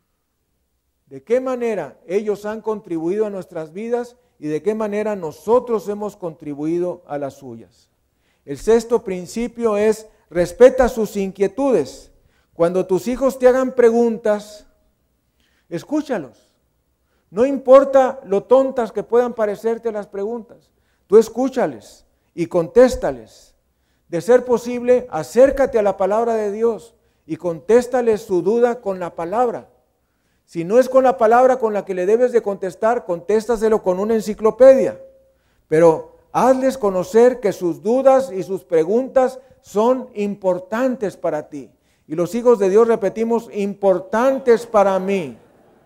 De qué manera ellos han contribuido a nuestras vidas y de qué manera nosotros hemos contribuido a las suyas. El sexto principio es: respeta sus inquietudes. Cuando tus hijos te hagan preguntas, escúchalos. No importa lo tontas que puedan parecerte las preguntas, tú escúchales y contéstales. De ser posible, acércate a la palabra de Dios y contéstales su duda con la palabra. Si no es con la palabra con la que le debes de contestar, contéstaselo con una enciclopedia. Pero hazles conocer que sus dudas y sus preguntas son importantes para ti. Y los hijos de Dios repetimos, importantes para mí.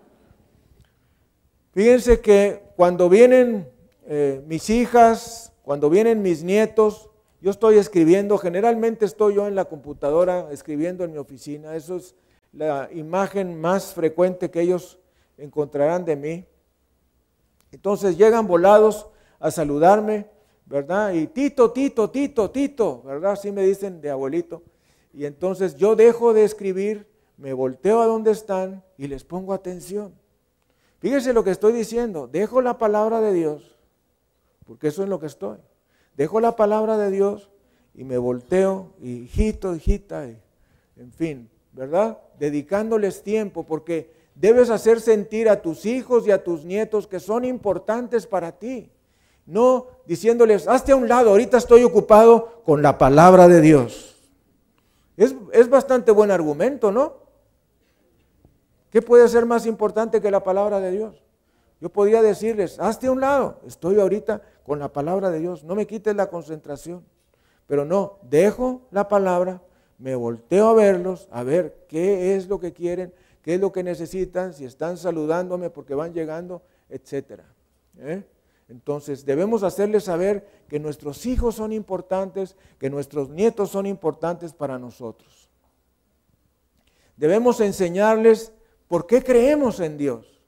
Fíjense que cuando vienen mis hijas, cuando vienen mis nietos, yo estoy escribiendo, generalmente estoy yo en la computadora escribiendo en mi oficina. Eso es la imagen más frecuente que ellos encontrarán de mí. Entonces llegan volados a saludarme, ¿verdad? Y Tito, Tito, Tito, Tito, ¿verdad? Así me dicen de abuelito. Y entonces yo dejo de escribir, me volteo a donde están y les pongo atención. Fíjense lo que estoy diciendo, dejo la palabra de Dios, porque eso es lo que estoy. Dejo la palabra de Dios y me volteo, y hijito, hijita, y, en fin, ¿verdad? Dedicándoles tiempo, porque debes hacer sentir a tus hijos y a tus nietos que son importantes para ti. No diciéndoles, hazte a un lado, ahorita estoy ocupado con la palabra de Dios. Es bastante buen argumento, ¿no? ¿Qué puede ser más importante que la palabra de Dios? Yo podría decirles, hazte a un lado, estoy ahorita con la palabra de Dios, no me quites la concentración. Pero no, dejo la palabra, me volteo a verlos, a ver qué es lo que quieren qué es lo que necesitan, si están saludándome porque van llegando, etc. Entonces debemos hacerles saber que nuestros hijos son importantes, que nuestros nietos son importantes para nosotros. Debemos enseñarles por qué creemos en Dios.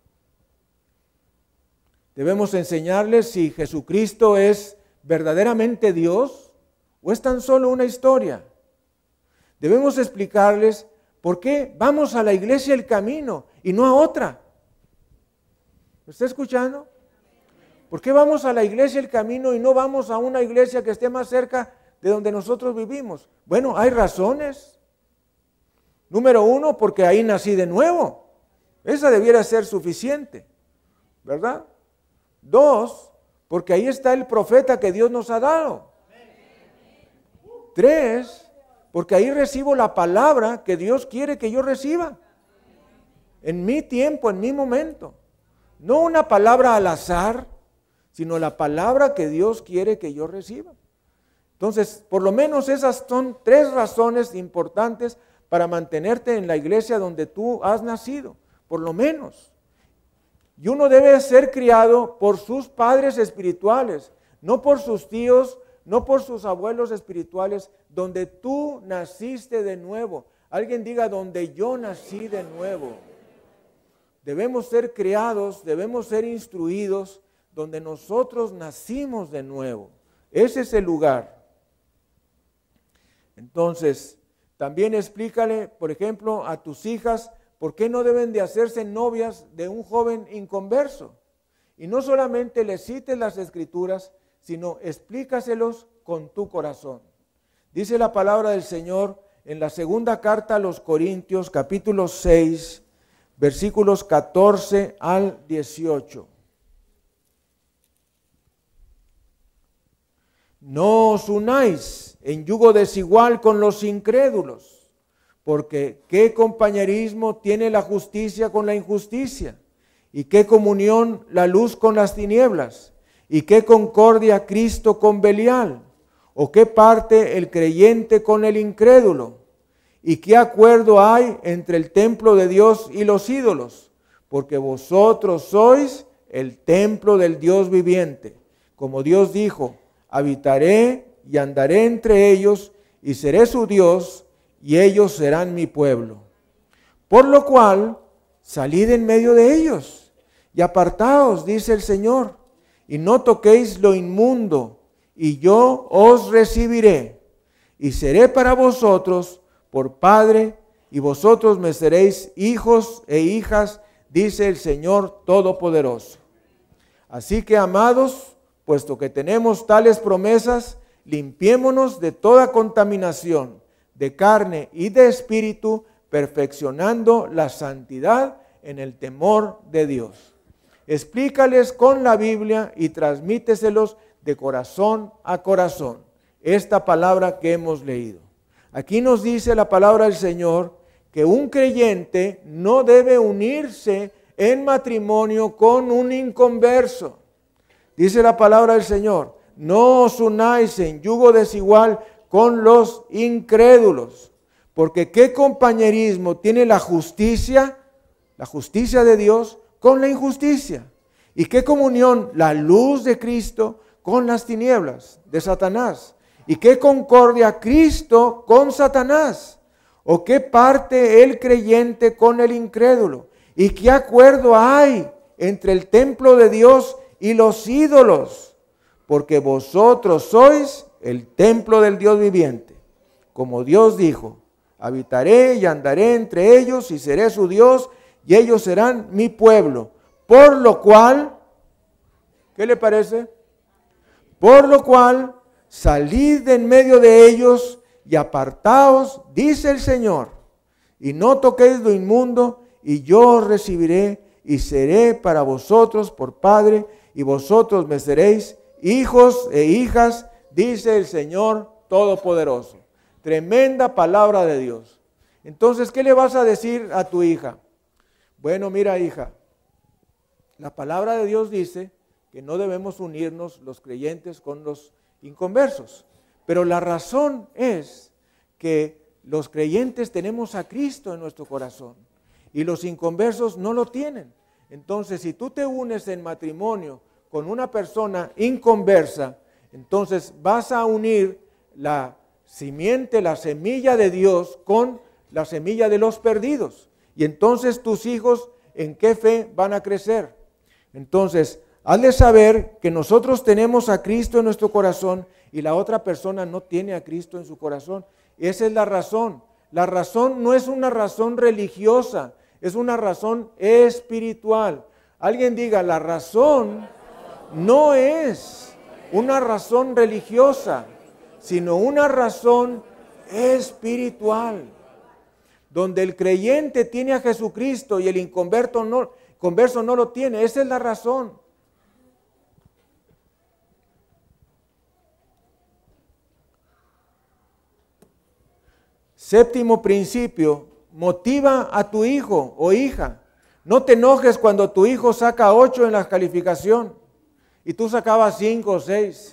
Debemos enseñarles si Jesucristo es verdaderamente Dios o es tan solo una historia. Debemos explicarles por qué vamos a la iglesia El Camino y no a otra. ¿Me está escuchando? ¿Por qué vamos a la iglesia El Camino y no vamos a una iglesia que esté más cerca de donde nosotros vivimos? Bueno, hay razones. Número uno, porque ahí nací de nuevo. Esa debiera ser suficiente, ¿verdad? Dos, porque ahí está el profeta que Dios nos ha dado. Tres, porque ahí recibo la palabra que Dios quiere que yo reciba. En mi tiempo, en mi momento. No una palabra al azar, sino la palabra que Dios quiere que yo reciba. Entonces, por lo menos esas son 3 razones importantes para mantenerte en la iglesia donde tú has nacido, por lo menos. Y uno debe ser criado por sus padres espirituales, no por sus tíos, no por sus abuelos espirituales, donde tú naciste de nuevo. Alguien diga, donde yo nací de nuevo. Debemos ser criados, debemos ser instruidos, donde nosotros nacimos de nuevo. Ese es el lugar. Entonces, también explícale, por ejemplo, a tus hijas, por qué no deben de hacerse novias de un joven inconverso. Y no solamente les cites las escrituras, sino explícaselos con tu corazón. Dice la palabra del Señor en la segunda carta a los Corintios, capítulo 6, versículos 14 al 18. No os unáis en yugo desigual con los incrédulos, porque ¿qué compañerismo tiene la justicia con la injusticia? ¿Y qué comunión la luz con las tinieblas? ¿Y qué concordia Cristo con Belial? ¿O qué parte el creyente con el incrédulo? ¿Y qué acuerdo hay entre el templo de Dios y los ídolos? Porque vosotros sois el templo del Dios viviente. Como Dios dijo, habitaré y andaré entre ellos, y seré su Dios, y ellos serán mi pueblo. Por lo cual, salid en medio de ellos, y apartaos, dice el Señor, y no toquéis lo inmundo, y yo os recibiré, y seré para vosotros por Padre, y vosotros me seréis hijos e hijas, dice el Señor Todopoderoso. Así que, amados, puesto que tenemos tales promesas, limpiémonos de toda contaminación, de carne y de espíritu, perfeccionando la santidad en el temor de Dios. Explícales con la Biblia y transmíteselos de corazón a corazón esta palabra que hemos leído. Aquí nos dice la palabra del Señor que un creyente no debe unirse en matrimonio con un inconverso. Dice la palabra del Señor, no os unáis en yugo desigual con los incrédulos, porque ¿qué compañerismo tiene la justicia de Dios con la injusticia? ¿Y qué comunión la luz de Cristo con las tinieblas de Satanás? ¿Y qué concordia Cristo con Satanás? ¿O qué parte el creyente con el incrédulo? ¿Y qué acuerdo hay entre el templo de Dios y los ídolos? Porque vosotros sois el templo del Dios viviente. Como Dios dijo, habitaré y andaré entre ellos y seré su Dios y ellos serán mi pueblo. Por lo cual, ¿qué le parece? Por lo cual, salid de en medio de ellos y apartaos, dice el Señor, y no toquéis lo inmundo, y yo os recibiré y seré para vosotros por Padre, y vosotros me seréis hijos e hijas, dice el Señor Todopoderoso. Tremenda palabra de Dios. Entonces, ¿qué le vas a decir a tu hija? Bueno, mira, hija, la palabra de Dios dice que no debemos unirnos los creyentes con los inconversos. Pero la razón es que los creyentes tenemos a Cristo en nuestro corazón. y los inconversos no lo tienen. Entonces, si tú te unes en matrimonio con una persona inconversa, entonces vas a unir la simiente, la semilla de Dios con la semilla de los perdidos. Y entonces tus hijos, ¿en qué fe van a crecer? Entonces, hazle saber que nosotros tenemos a Cristo en nuestro corazón y la otra persona no tiene a Cristo en su corazón. Esa es la razón. La razón no es una razón religiosa, es una razón espiritual. Alguien diga, la razón no es una razón religiosa, sino una razón espiritual, donde el creyente tiene a Jesucristo y el inconverso no lo tiene. Esa es la razón. Séptimo principio, motiva a tu hijo o hija. No te enojes cuando tu hijo saca 8 en la calificación y tú sacabas 5 o 6.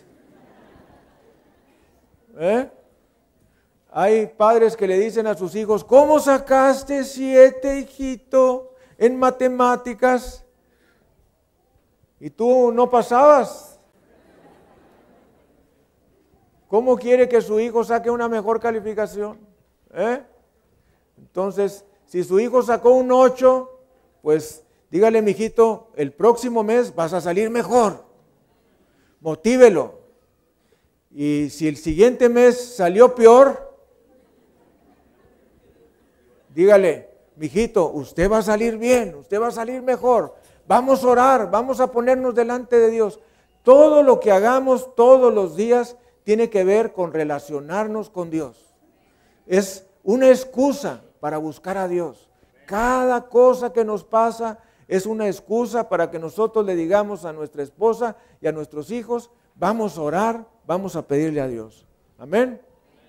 Hay padres que le dicen a sus hijos, ¿cómo sacaste 7, hijito, en matemáticas? Y tú no pasabas. ¿Cómo quiere que su hijo saque una mejor calificación? Entonces, si su hijo sacó un 8, pues dígale, mijito, el próximo mes vas a salir mejor. Motívelo. Y si el siguiente mes salió peor, dígale, mijito, usted va a salir bien, usted va a salir mejor. Vamos a orar, vamos a ponernos delante de Dios. Todo lo que hagamos todos los días tiene que ver con relacionarnos con Dios. Es una excusa para buscar a Dios. Cada cosa que nos pasa es una excusa para que nosotros le digamos a nuestra esposa y a nuestros hijos, vamos a orar, vamos a pedirle a Dios. Amén.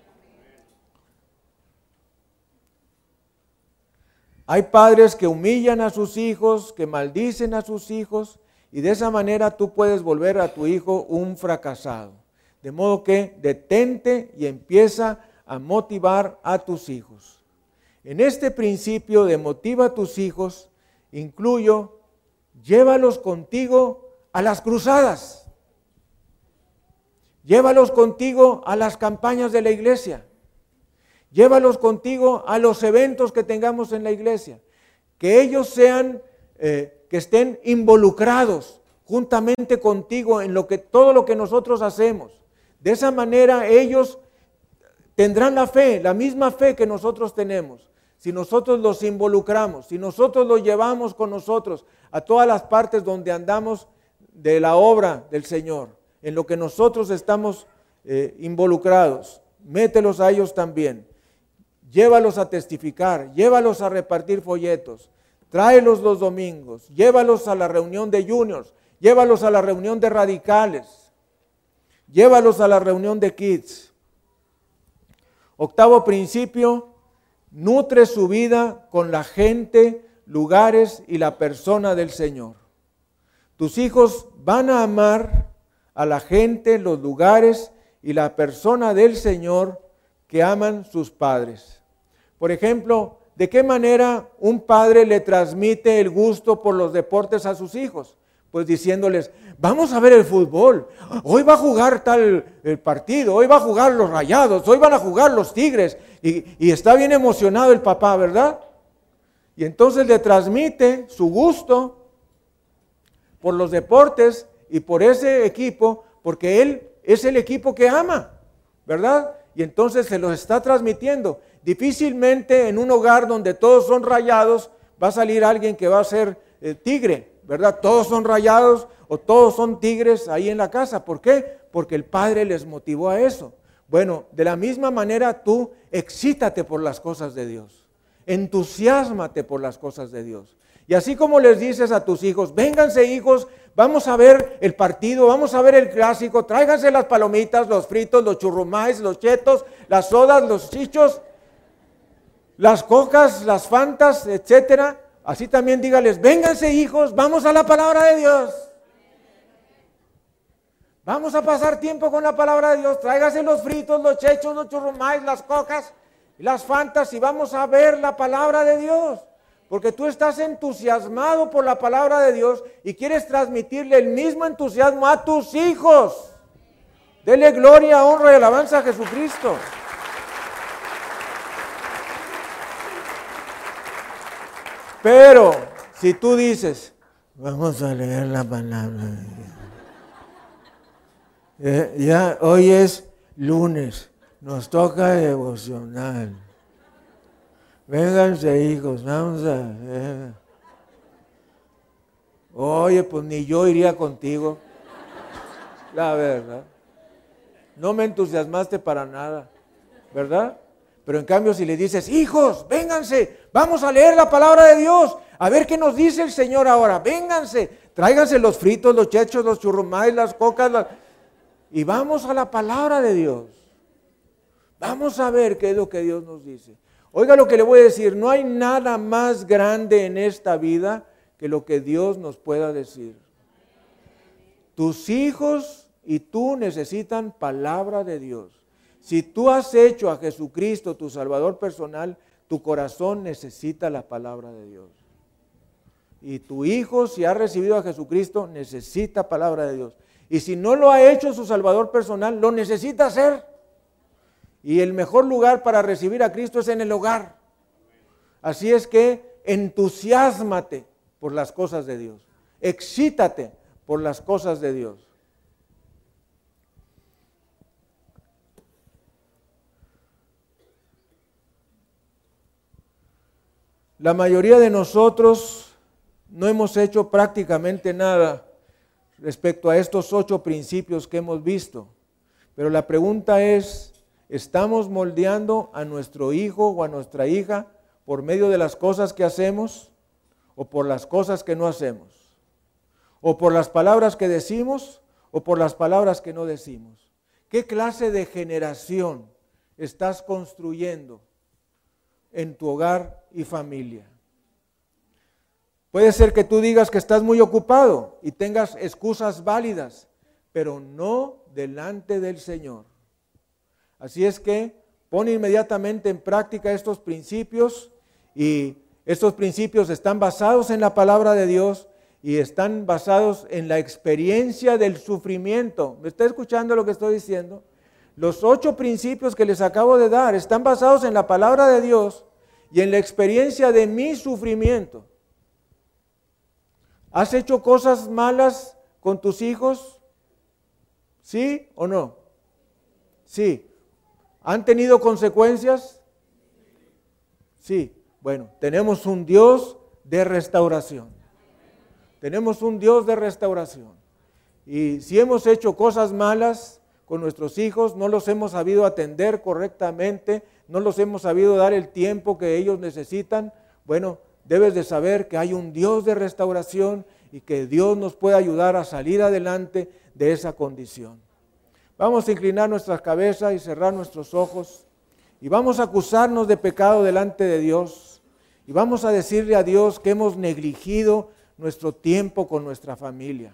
Hay padres que humillan a sus hijos, que maldicen a sus hijos, y de esa manera tú puedes volver a tu hijo un fracasado. De modo que detente y empieza a motivar a tus hijos. En este principio de motiva a tus hijos, incluyo, llévalos contigo a las cruzadas. Llévalos contigo a las campañas de la iglesia. Llévalos contigo a los eventos que tengamos en la iglesia. Que ellos sean, que estén involucrados juntamente contigo en todo lo que nosotros hacemos. De esa manera ellos tendrán la fe, la misma fe que nosotros tenemos. Si nosotros los involucramos, si nosotros los llevamos con nosotros a todas las partes donde andamos de la obra del Señor, en lo que nosotros estamos involucrados, mételos a ellos también. Llévalos a testificar, llévalos a repartir folletos, tráelos los domingos, llévalos a la reunión de juniors, llévalos a la reunión de radicales, llévalos a la reunión de kids. Octavo principio, nutre su vida con la gente, lugares y la persona del Señor. Tus hijos van a amar a la gente, los lugares y la persona del Señor que aman sus padres. Por ejemplo, ¿de qué manera un padre le transmite el gusto por los deportes a sus hijos? Pues diciéndoles, vamos a ver el fútbol, hoy va a jugar tal el partido, hoy va a jugar los Rayados, hoy van a jugar los Tigres, y está bien emocionado el papá, ¿verdad? Y entonces le transmite su gusto por los deportes y por ese equipo, porque él es el equipo que ama, ¿verdad? Y entonces se los está transmitiendo. Difícilmente en un hogar donde todos son Rayados va a salir alguien que va a ser tigre, ¿verdad? Todos son Rayados o todos son tigres ahí en la casa. ¿Por qué? Porque el padre les motivó a eso. Bueno, de la misma manera tú excítate por las cosas de Dios. Entusiásmate por las cosas de Dios. Y así como les dices a tus hijos, vénganse hijos, vamos a ver el partido, vamos a ver el clásico, tráiganse las palomitas, los fritos, los churrumais, los chetos, las sodas, los chichos, las cocas, las fantas, etcétera. Así también dígales, vénganse hijos, vamos a la palabra de Dios. Vamos a pasar tiempo con la palabra de Dios, tráiganse los fritos, los chechos, los churrumais, las cocas, las fantas y vamos a ver la palabra de Dios. Porque tú estás entusiasmado por la palabra de Dios y quieres transmitirle el mismo entusiasmo a tus hijos. Dele gloria, honra y alabanza a Jesucristo. Pero si tú dices, vamos a leer la palabra, ya hoy es lunes, nos toca devocional. Vénganse, hijos, vamos a ver. Oye, pues ni yo iría contigo. La verdad. No me entusiasmaste para nada, ¿verdad? Pero en cambio si le dices, hijos, vénganse, vamos a leer la palabra de Dios, a ver qué nos dice el Señor ahora, vénganse, tráiganse los fritos, los chechos, los churrumais, las cocas, y vamos a la palabra de Dios. Vamos a ver qué es lo que Dios nos dice. Oiga lo que le voy a decir, no hay nada más grande en esta vida que lo que Dios nos pueda decir. Tus hijos y tú necesitan palabra de Dios. Si tú has hecho a Jesucristo tu Salvador personal, tu corazón necesita la palabra de Dios. Y tu hijo, si ha recibido a Jesucristo, necesita palabra de Dios. Y si no lo ha hecho su Salvador personal, lo necesita hacer. Y el mejor lugar para recibir a Cristo es en el hogar. Así es que entusiásmate por las cosas de Dios. Excítate por las cosas de Dios. La mayoría de nosotros no hemos hecho prácticamente nada respecto a estos 8 principios que hemos visto. Pero la pregunta es, ¿estamos moldeando a nuestro hijo o a nuestra hija por medio de las cosas que hacemos o por las cosas que no hacemos? ¿O por las palabras que decimos o por las palabras que no decimos? ¿Qué clase de generación estás construyendo en tu hogar y familia? Puede ser que tú digas que estás muy ocupado y tengas excusas válidas, pero no delante del Señor. Así es que pon inmediatamente en práctica estos principios, y estos principios están basados en la palabra de Dios y están basados en la experiencia del sufrimiento. ¿Me está escuchando lo que estoy diciendo? Los 8 principios que les acabo de dar están basados en la palabra de Dios y en la experiencia de mi sufrimiento. ¿Has hecho cosas malas con tus hijos? ¿Sí o no? Sí. ¿Han tenido consecuencias? Sí. Bueno, tenemos un Dios de restauración. Tenemos un Dios de restauración. Y si hemos hecho cosas malas con nuestros hijos, no los hemos sabido atender correctamente, no los hemos sabido dar el tiempo que ellos necesitan, bueno, debes de saber que hay un Dios de restauración y que Dios nos puede ayudar a salir adelante de esa condición. Vamos a inclinar nuestras cabezas y cerrar nuestros ojos y vamos a acusarnos de pecado delante de Dios y vamos a decirle a Dios que hemos negligido nuestro tiempo con nuestra familia.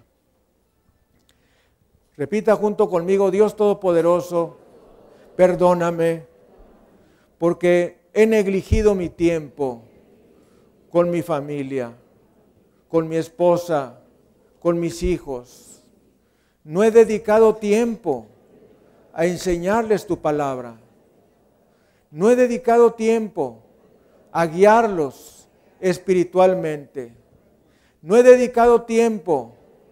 Repita junto conmigo: Dios Todopoderoso, perdóname porque he negligido mi tiempo con mi familia, con mi esposa, con mis hijos. No he dedicado tiempo a enseñarles tu palabra. No he dedicado tiempo a guiarlos espiritualmente. No he dedicado tiempo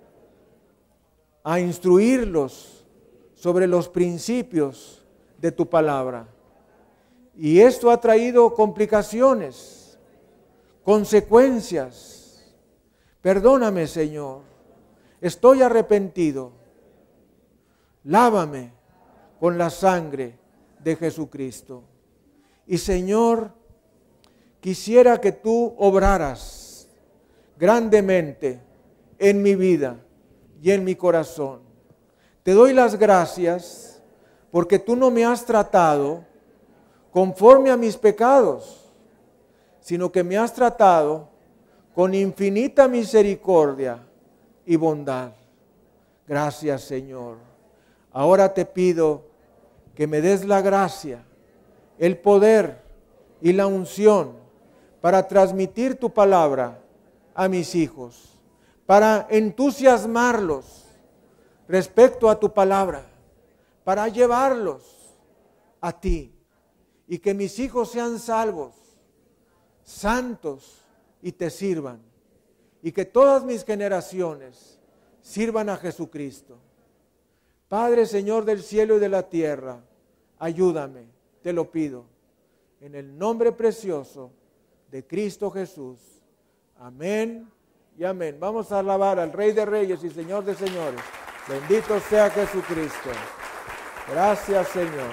a instruirlos sobre los principios de tu palabra. Y esto ha traído complicaciones, consecuencias. Perdóname, Señor. Estoy arrepentido. Lávame con la sangre de Jesucristo. Y Señor, quisiera que tú obraras grandemente en mi vida y en mi corazón. Te doy las gracias porque tú no me has tratado conforme a mis pecados, sino que me has tratado con infinita misericordia y bondad. Gracias, Señor. Ahora te pido que me des la gracia, el poder y la unción para transmitir tu palabra a mis hijos, para entusiasmarlos respecto a tu palabra, para llevarlos a ti y que mis hijos sean salvos, santos y te sirvan, y que todas mis generaciones sirvan a Jesucristo. Padre, Señor del cielo y de la tierra, ayúdame, te lo pido, en el nombre precioso de Cristo Jesús. Amén y amén. Vamos a alabar al Rey de Reyes y Señor de Señores. Bendito sea Jesucristo. Gracias, Señor.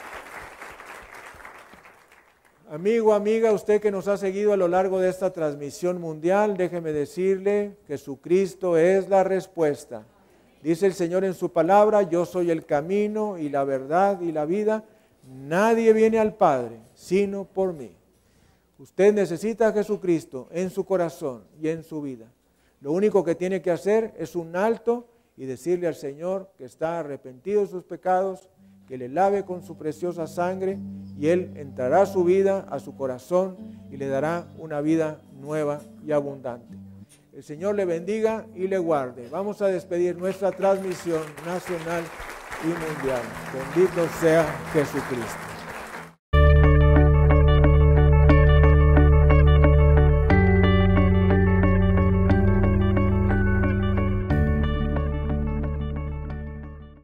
Amigo, amiga, usted que nos ha seguido a lo largo de esta transmisión mundial, déjeme decirle que Jesucristo es la respuesta. Dice el Señor en su palabra, yo soy el camino y la verdad y la vida. Nadie viene al Padre sino por mí. Usted necesita a Jesucristo en su corazón y en su vida. Lo único que tiene que hacer es un alto y decirle al Señor que está arrepentido de sus pecados, que le lave con su preciosa sangre y Él entrará a su vida, a su corazón y le dará una vida nueva y abundante. El Señor le bendiga y le guarde. Vamos a despedir nuestra transmisión nacional y mundial. Bendito sea Jesucristo.